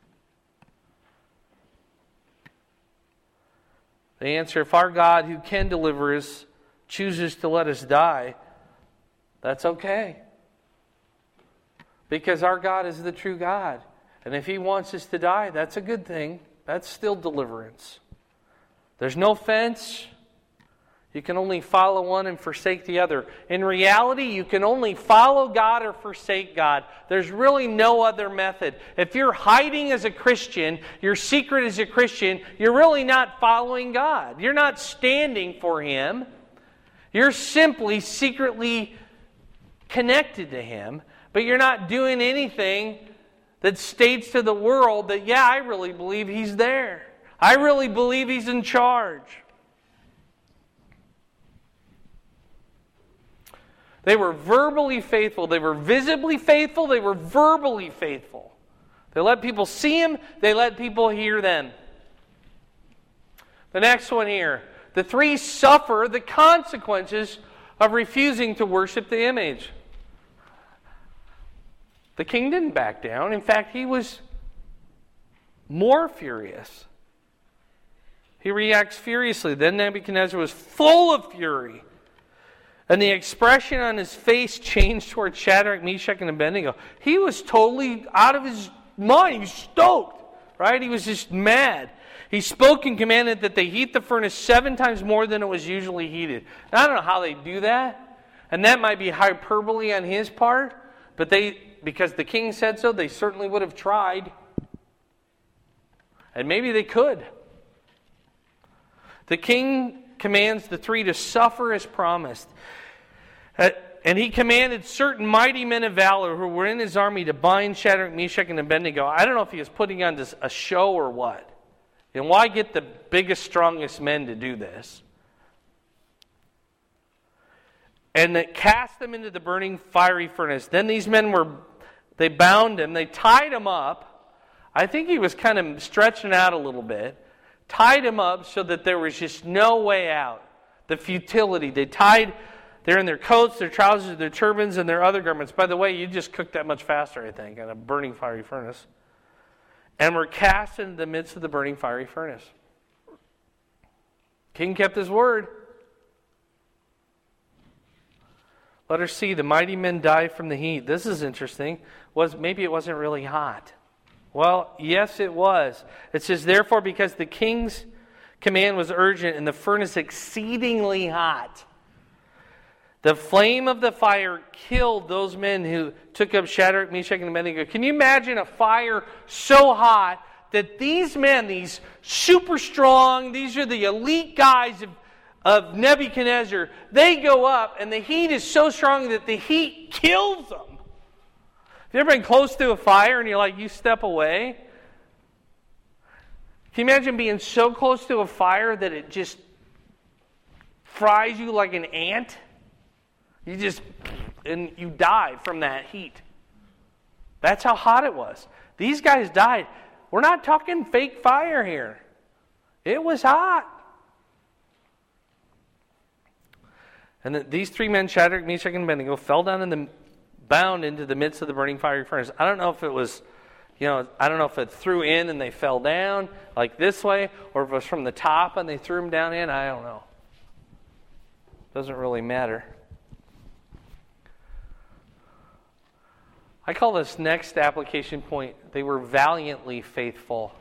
A: They answer, if our God who can deliver us chooses to let us die, that's okay. Because our God is the true God. And if He wants us to die, that's a good thing. That's still deliverance. There's no fence. You can only follow one and forsake the other. In reality, you can only follow God or forsake God. There's really no other method. If you're hiding as a Christian, you're secret as a Christian, you're really not following God. You're not standing for Him. You're simply secretly connected to Him, but you're not doing anything that states to the world that, yeah, I really believe He's there. I really believe He's in charge. They were verbally faithful. They were visibly faithful. They were verbally faithful. They let people see Him. They let people hear them. The next one here. The three suffer the consequences of refusing to worship the image. The king didn't back down. In fact, he was more furious. He reacts furiously. Then Nebuchadnezzar was full of fury. And the expression on his face changed toward Shadrach, Meshach, and Abednego. He was totally out of his mind. He was stoked, right? He was just mad. He spoke and commanded that they heat the furnace seven times more than it was usually heated. Now, I don't know how they do that. And that might be hyperbole on his part. But they, because the king said so, they certainly would have tried. And maybe they could. The king commands the three to suffer as promised. Uh, and he commanded certain mighty men of valor who were in his army to bind Shadrach, Meshach, and Abednego. I don't know if he was putting on this, a show or what. And why get the biggest, strongest men to do this? And that cast them into the burning fiery furnace. Then these men were, they bound him, they tied him up. I think he was kind of stretching out a little bit. Tied him up so that there was just no way out. The futility. They tied, they're in their coats, their trousers, their turbans, and their other garments. By the way, you just cook that much faster, I think, in a burning fiery furnace. And were cast into the midst of the burning fiery furnace. King kept his word. Let her see, the mighty men die from the heat. This is interesting. Was maybe it wasn't really hot. Well, yes, it was. It says, therefore, because the king's command was urgent and the furnace exceedingly hot. The flame of the fire killed those men who took up Shadrach, Meshach, and Abednego. Can you imagine a fire so hot that these men, these super strong, these are the elite guys of, of Nebuchadnezzar, they go up and the heat is so strong that the heat kills them. Have you ever been close to a fire and you're like, you step away? Can you imagine being so close to a fire that it just fries you like an ant? You just, and you die from that heat. That's how hot it was. These guys died. We're not talking fake fire here. It was hot. And the, these three men, Shadrach, Meshach, and Abednego, fell down in the bound into the midst of the burning fiery furnace. I don't know if it was, you know, I don't know if it threw in and they fell down like this way, or if it was from the top and they threw them down in. I don't know. Doesn't really matter. I call this next application point, they were valiantly faithful.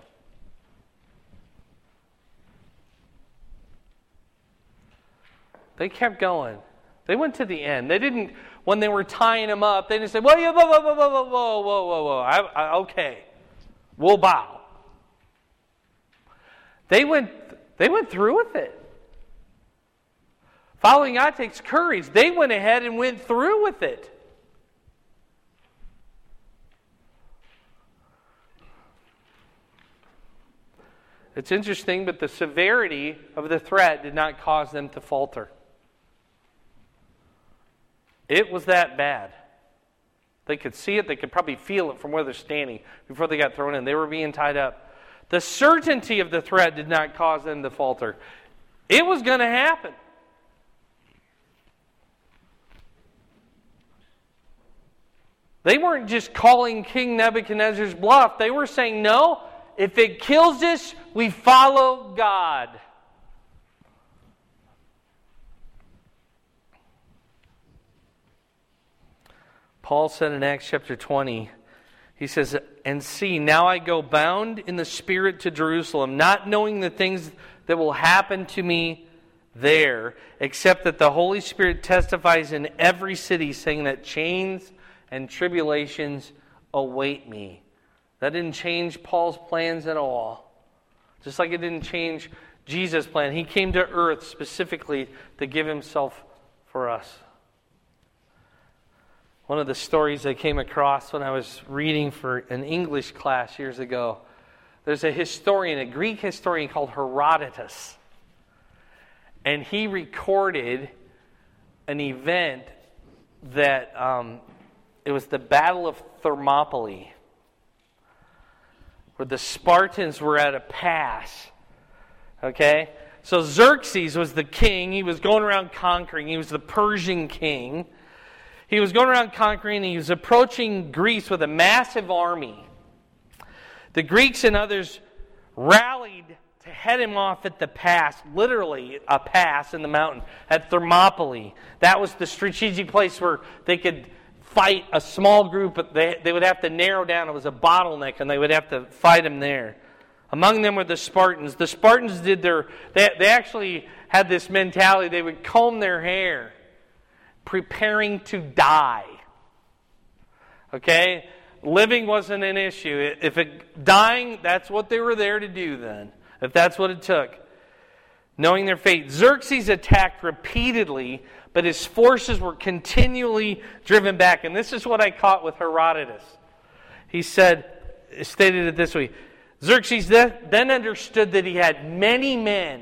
A: They kept going. They went to the end. They didn't, when they were tying him up, they didn't say, whoa, whoa, whoa, whoa, whoa, whoa, whoa, whoa, whoa. I, I, okay, we'll bow. They went, they went through with it. Following God takes courage. They went ahead and went through with it. It's interesting, but the severity of the threat did not cause them to falter. It was that bad. They could see it, they could probably feel it from where they're standing before they got thrown in. They were being tied up. The certainty of the threat did not cause them to falter. It was going to happen. They weren't just calling King Nebuchadnezzar's bluff. They were saying, no, if it kills us, we follow God. Paul said in Acts chapter twenty, he says, and see, now I go bound in the Spirit to Jerusalem, not knowing the things that will happen to me there, except that the Holy Spirit testifies in every city, saying that chains and tribulations await me. That didn't change Paul's plans at all. Just like it didn't change Jesus' plan. He came to earth specifically to give himself for us. One of the stories I came across when I was reading for an English class years ago, there's a historian, a Greek historian called Herodotus. And he recorded an event that, um, it was the Battle of Thermopylae, where the Spartans were at a pass. Okay? So Xerxes was the king. He was going around conquering. He was the Persian king. He was going around conquering, and he was approaching Greece with a massive army. The Greeks and others rallied to head him off at the pass, literally a pass in the mountain, at Thermopylae. That was the strategic place where they could fight a small group, but they, they would have to narrow down. It was a bottleneck, and they would have to fight him there. Among them were the Spartans. The Spartans did their, they, they actually had this mentality. They would comb their hair, preparing to die. Okay? Living wasn't an issue. If it, dying, that's what they were there to do then. If that's what it took. Knowing their fate. Xerxes attacked repeatedly, but his forces were continually driven back. And this is what I caught with Herodotus. He said, stated it this way. Xerxes then understood that he had many men,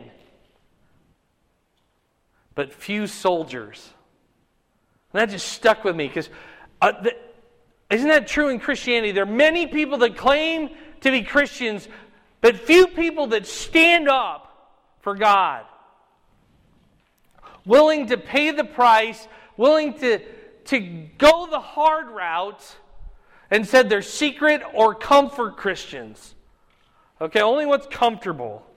A: but few soldiers. And that just stuck with me, because uh, the, isn't that true in Christianity? There are many people that claim to be Christians, but few people that stand up for God. Willing to pay the price, willing to, to go the hard route, and said they're secret or comfort Christians. Okay, only what's comfortable.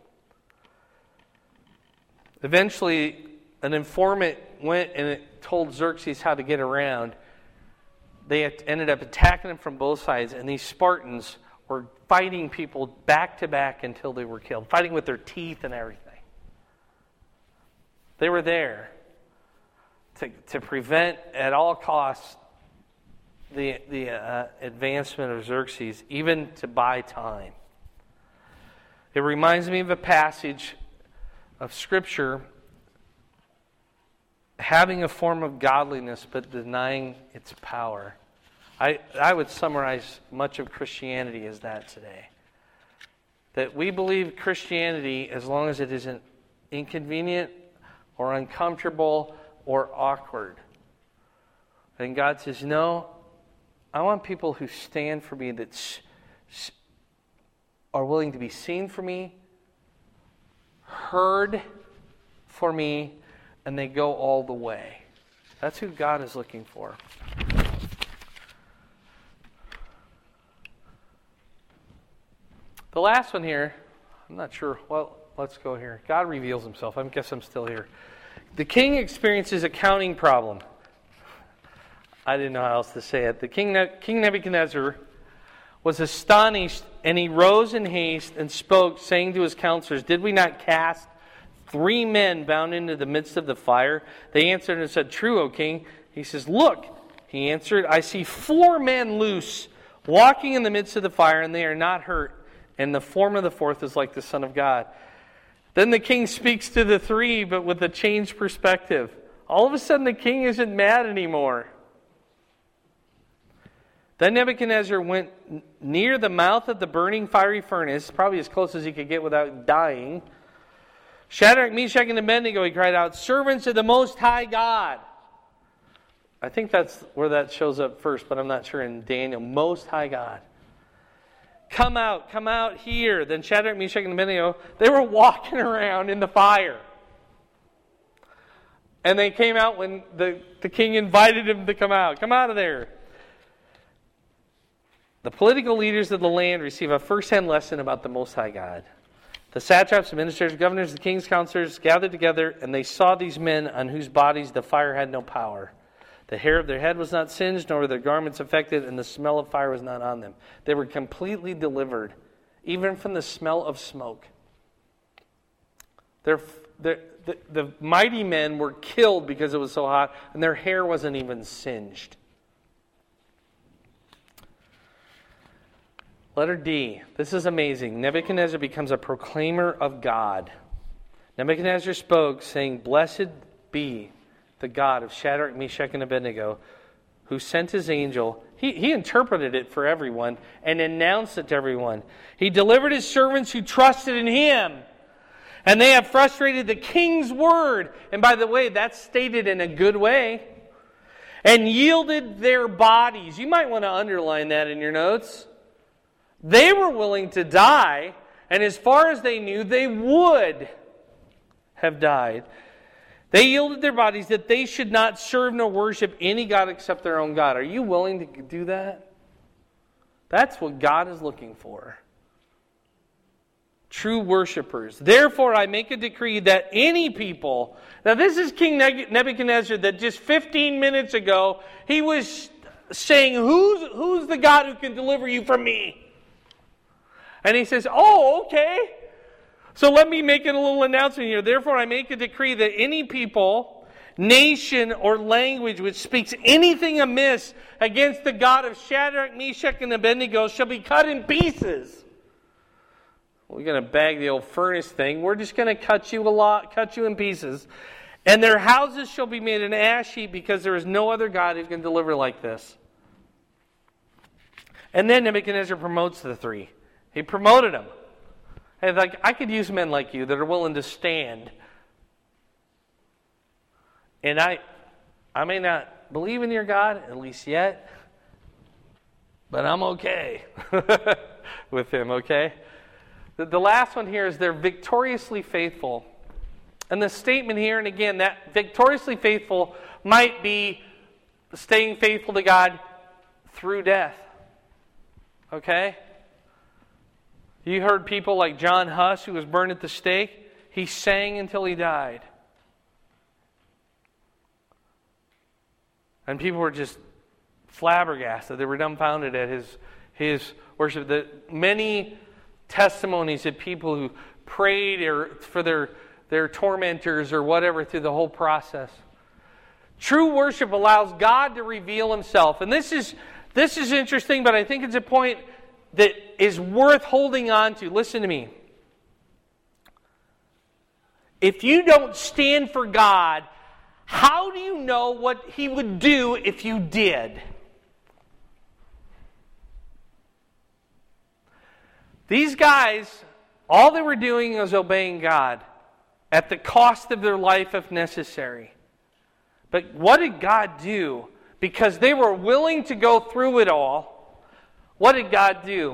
A: Eventually, an informant went and it told Xerxes how to get around. They ended up attacking him from both sides, and these Spartans were fighting people back to back until they were killed, fighting with their teeth and everything. They were there to, to prevent at all costs the, the uh, advancement of Xerxes, even to buy time. It reminds me of a passage of Scripture having a form of godliness but denying its power. I, I would summarize much of Christianity as that today. That we believe Christianity, as long as it isn't inconvenient or uncomfortable or awkward. And God says, no, I want people who stand for me, that s- s- are willing to be seen for me, heard for me, and they go all the way. That's who God is looking for. The last one here, I'm not sure. Well, let's go here. God reveals himself. I guess I'm still here. The king experiences a counting problem. I didn't know how else to say it. The king, King Nebuchadnezzar was astonished, and he rose in haste and spoke, saying to his counselors, "Did we not cast three men bound into the midst of the fire?" They answered and said, "True, O king." He says, "Look," he answered, "I see four men loose, walking in the midst of the fire, and they are not hurt. And the form of the fourth is like the Son of God." Then the king speaks to the three, but with a changed perspective. All of a sudden, the king isn't mad anymore. Then Nebuchadnezzar went near the mouth of the burning fiery furnace, probably as close as he could get without dying. "Shadrach, Meshach, and Abednego," he cried out, "servants of the Most High God." I think that's where that shows up first, but I'm not sure in Daniel. Most High God. "Come out, come out here." Then Shadrach, Meshach, and Abednego, they were walking around in the fire. And they came out when the, the king invited them to come out. Come out of there. The political leaders of the land receive a first-hand lesson about the Most High God. The satraps, ministers, governors, the king's counselors gathered together, and they saw these men on whose bodies the fire had no power. The hair of their head was not singed, nor were their garments affected, and the smell of fire was not on them. They were completely delivered, even from the smell of smoke. Their, their, the, the mighty men were killed because it was so hot, and their hair wasn't even singed. Letter D. This is amazing. Nebuchadnezzar becomes a proclaimer of God. Nebuchadnezzar spoke, saying, "Blessed be the God of Shadrach, Meshach, and Abednego, who sent his angel." He, he interpreted it for everyone and announced it to everyone. "He delivered his servants who trusted in him, and they have frustrated the king's word." And by the way, that's stated in a good way. "And yielded their bodies." You might want to underline that in your notes. They were willing to die, and as far as they knew, they would have died. They yielded their bodies that they should not serve nor worship any God except their own God. Are you willing to do that? That's what God is looking for. True worshipers. "Therefore I make a decree that any people..." Now this is King Nebuchadnezzar that just fifteen minutes ago, he was saying, who's, who's the God who can deliver you from me? And he says, oh, okay. So let me make a little announcement here. "Therefore I make a decree that any people, nation, or language which speaks anything amiss against the God of Shadrach, Meshach, and Abednego shall be cut in pieces." We're going to bag the old furnace thing. We're just going to cut you a lot, cut you in pieces. "And their houses shall be made an ash heap, because there is no other God who can deliver like this." And then Nebuchadnezzar promotes the three. He promoted them. And like, I could use men like you that are willing to stand. And I I may not believe in your God, at least yet, but I'm okay with him, okay? The, the last one here is they're victoriously faithful. And the statement here, and again, that victoriously faithful might be staying faithful to God through death. Okay? You heard people like John Huss, who was burned at the stake. He sang until he died. And people were just flabbergasted. They were dumbfounded at his, his worship. The many testimonies of people who prayed or for their, their tormentors or whatever through the whole process. True worship allows God to reveal himself. And this is this is interesting, but I think it's a point that is worth holding on to. Listen to me. If you don't stand for God, how do you know what he would do if you did? These guys, all they were doing was obeying God at the cost of their life if necessary. But what did God do? Because they were willing to go through it all, what did God do?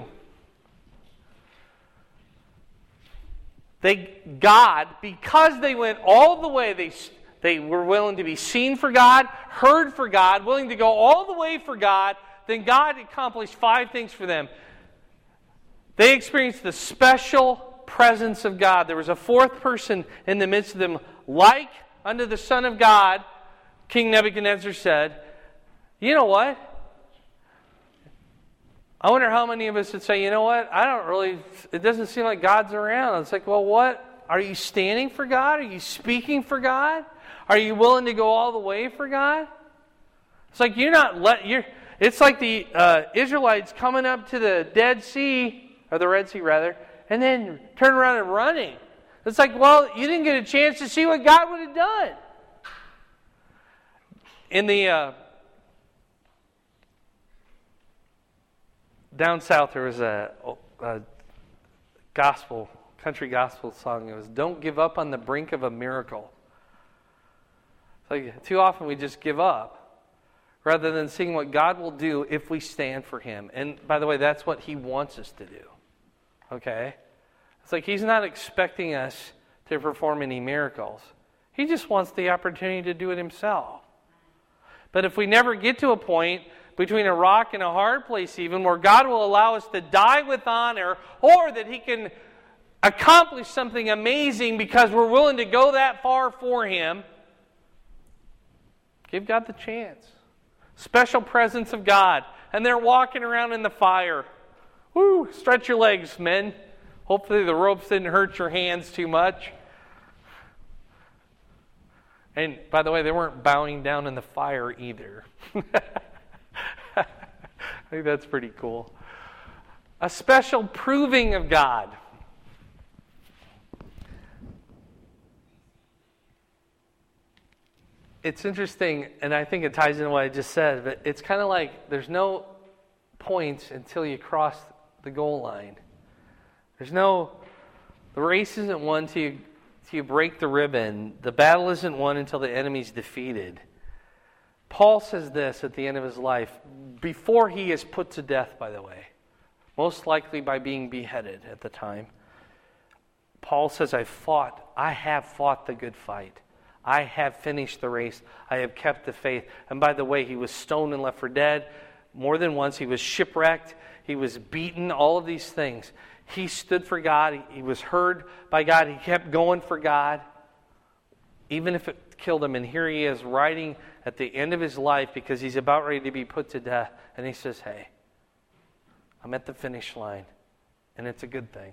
A: They, God, because they went all the way, they, they were willing to be seen for God, heard for God, willing to go all the way for God, then God accomplished five things for them. They experienced the special presence of God. There was a fourth person in the midst of them, like unto the Son of God. King Nebuchadnezzar said, you know what? I wonder how many of us would say, you know what? I don't really, it doesn't seem like God's around. It's like, well, what? Are you standing for God? Are you speaking for God? Are you willing to go all the way for God? It's like you're not, let, you're, it's like the uh, Israelites coming up to the Dead Sea, or the Red Sea rather, and then turn around and running. It's like, well, you didn't get a chance to see what God would have done. In the uh, down south, there was a, a gospel, country gospel song. It was, "Don't give up on the brink of a miracle." It's like too often we just give up, rather than seeing what God will do if we stand for him. And by the way, that's what he wants us to do. Okay? It's like he's not expecting us to perform any miracles. He just wants the opportunity to do it himself. But if we never get to a point between a rock and a hard place even, where God will allow us to die with honor, or that he can accomplish something amazing because we're willing to go that far for him, give God the chance. Special presence of God. And they're walking around in the fire. Woo! Stretch your legs, men. Hopefully the ropes didn't hurt your hands too much. And by the way, they weren't bowing down in the fire either. I think that's pretty cool. A special proving of God. It's interesting, and I think it ties into what I just said, but it's kind of like there's no points until you cross the goal line. There's no, the race isn't won until you, until you break the ribbon. The battle isn't won until the enemy's defeated. Paul says this at the end of his life, before he is put to death, by the way, most likely by being beheaded at the time. Paul says, I fought, I have fought the good fight. I have finished the race. I have kept the faith. And by the way, he was stoned and left for dead more than once. He was shipwrecked. He was beaten, all of these things. He stood for God. He, he was heard by God. He kept going for God, even if it killed him. And here he is writing at the end of his life because he's about ready to be put to death. And he says, hey, I'm at the finish line, and it's a good thing.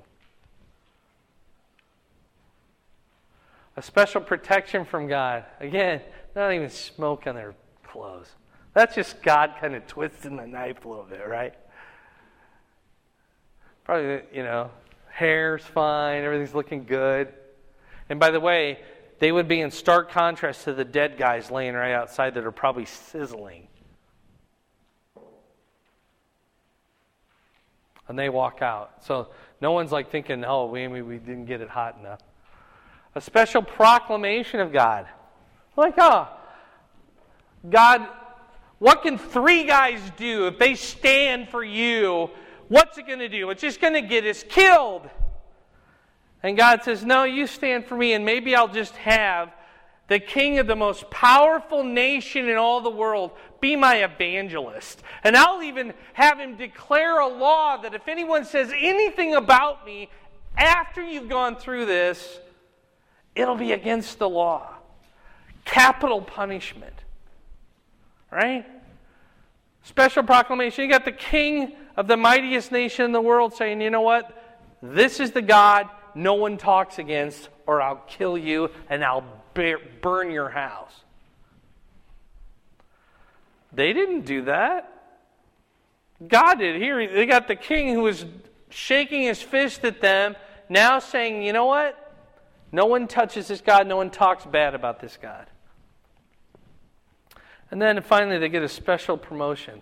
A: A special protection from God. Again, not even smoke on their clothes. That's just God kind of twisting the knife a little bit, right? Probably, you know, hair's fine, everything's looking good. And by the way, they would be in stark contrast to the dead guys laying right outside that are probably sizzling. And they walk out. So no one's like thinking, oh, we, we didn't get it hot enough. A special proclamation of God. Like, oh, God, what can three guys do if they stand for you? What's it going to do? It's just going to get us killed. And God says, no, you stand for me, and maybe I'll just have the king of the most powerful nation in all the world be my evangelist. And I'll even have him declare a law that if anyone says anything about me after you've gone through this, it'll be against the law. Capital punishment. Right? Special proclamation. You got the king of the mightiest nation in the world saying, you know what? This is the God no one talks against, or I'll kill you and I'll burn your house. They didn't do that. God did. Here, they got the king who was shaking his fist at them, now saying, you know what? No one touches this God. No one talks bad about this God. And then finally they get a special promotion.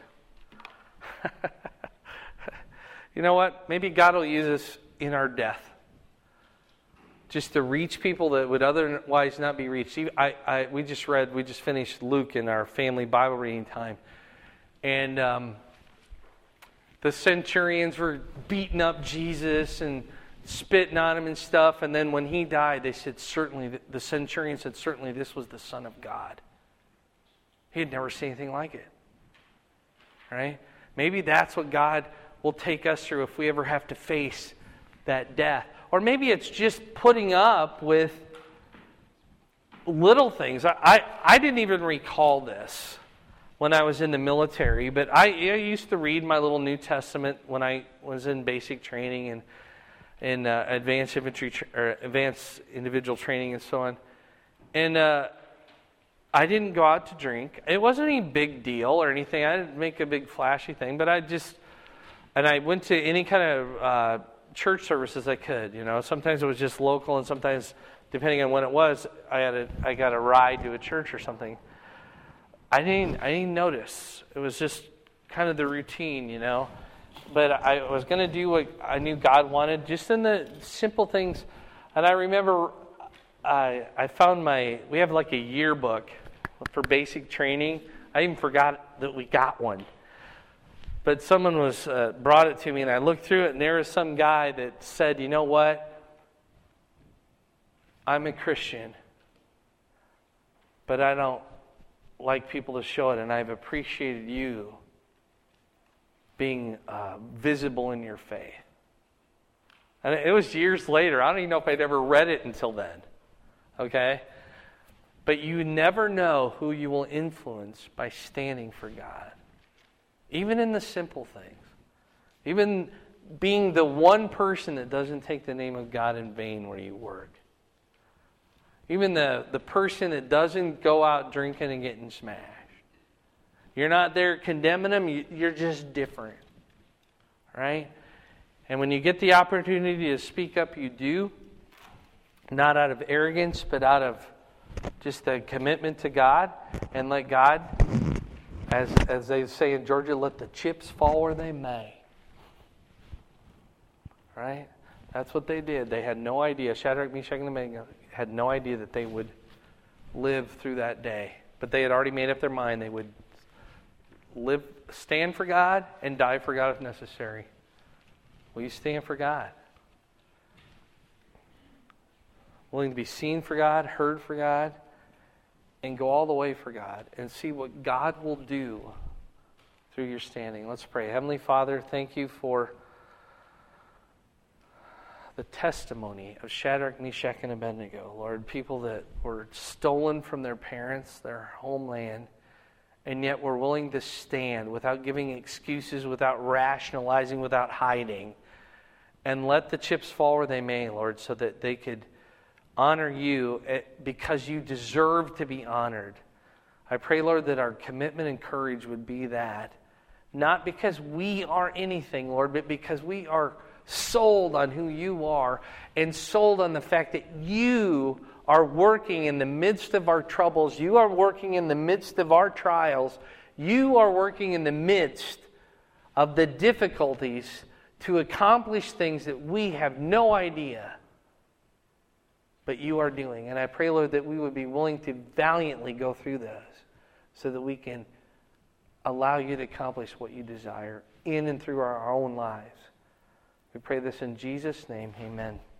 A: You know what? Maybe God will use us in our death, just to reach people that would otherwise not be reached. I, I, we just read, we just finished Luke in our family Bible reading time. And um, the centurions were beating up Jesus and spitting on him and stuff. And then when he died, they said, certainly, the centurion said, certainly this was the Son of God. He had never seen anything like it. Right? Maybe that's what God will take us through if we ever have to face that death. Or maybe it's just putting up with little things. I, I, I didn't even recall this when I was in the military, but I, I used to read my little New Testament when I was in basic training and in uh, advanced infantry tra- or advanced individual training and so on. And uh, I didn't go out to drink. It wasn't any big deal or anything. I didn't make a big flashy thing, but I just, and I went to any kind of uh, church services I could. You know, sometimes it was just local, and sometimes, depending on when it was, I had a, I got a ride to a church or something. I didn't, I didn't notice. It was just kind of the routine, you know. But I was going to do what I knew God wanted, just in the simple things. And I remember I, I found my, we have like a yearbook for basic training. I even forgot that we got one. But someone was uh, brought it to me, and I looked through it, and there was some guy that said, you know what? I'm a Christian, but I don't like people to show it, and I've appreciated you being uh, visible in your faith. And it was years later. I don't even know if I'd ever read it until then. Okay? But you never know who you will influence by standing for God. Even in the simple things. Even being the one person that doesn't take the name of God in vain where you work. Even the, the person that doesn't go out drinking and getting smashed. You're not there condemning them. You, you're just different. Right? And when you get the opportunity to speak up, you do. Not out of arrogance, but out of just a commitment to God. And let God, as, as they say in Georgia, let the chips fall where they may. Right? That's what they did. They had no idea. Shadrach, Meshach, and Abednego had no idea that they would live through that day. But they had already made up their mind they would live, stand for God and die for God if necessary. Will you stand for God? Willing to be seen for God, heard for God, and go all the way for God and see what God will do through your standing. Let's pray. Heavenly Father, thank you for the testimony of Shadrach, Meshach, and Abednego. Lord, people that were stolen from their parents, their homeland, and yet were willing to stand without giving excuses, without rationalizing, without hiding, and let the chips fall where they may, Lord, so that they could honor you because you deserve to be honored. I pray, Lord, that our commitment and courage would be that, not because we are anything, Lord, but because we are sold on who you are and sold on the fact that you are working in the midst of our troubles. You are working in the midst of our trials. You are working in the midst of the difficulties to accomplish things that we have no idea, but you are doing. And I pray, Lord, that we would be willing to valiantly go through those so that we can allow you to accomplish what you desire in and through our own lives. We pray this in Jesus' name. Amen.